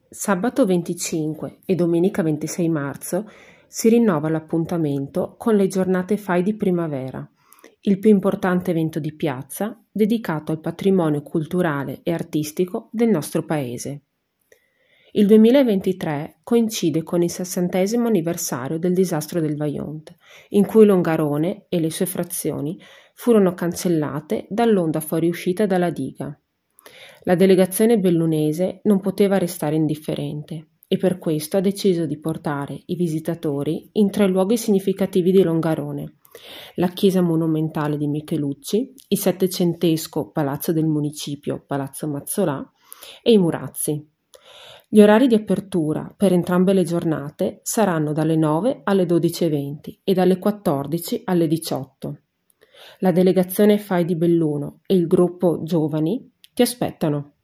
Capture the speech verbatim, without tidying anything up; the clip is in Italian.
Sabato venticinque e domenica ventisei marzo si rinnova l'appuntamento con le giornate Fai di Primavera, il più importante evento di piazza dedicato al patrimonio culturale e artistico del nostro paese. Il duemilaventitré coincide con il sessantesimo anniversario del disastro del Vajont, in cui Longarone e le sue frazioni furono cancellate dall'onda fuoriuscita dalla diga. La delegazione bellunese non poteva restare indifferente e per questo ha deciso di portare i visitatori in tre luoghi significativi di Longarone: la chiesa monumentale di Michelucci, il settecentesco palazzo del municipio, Palazzo Mazzolà, e i Murazzi. Gli orari di apertura per entrambe le giornate saranno dalle nove alle dodici e venti e dalle quattordici alle diciotto. La delegazione Fai di Belluno e il gruppo Giovani ti aspettano.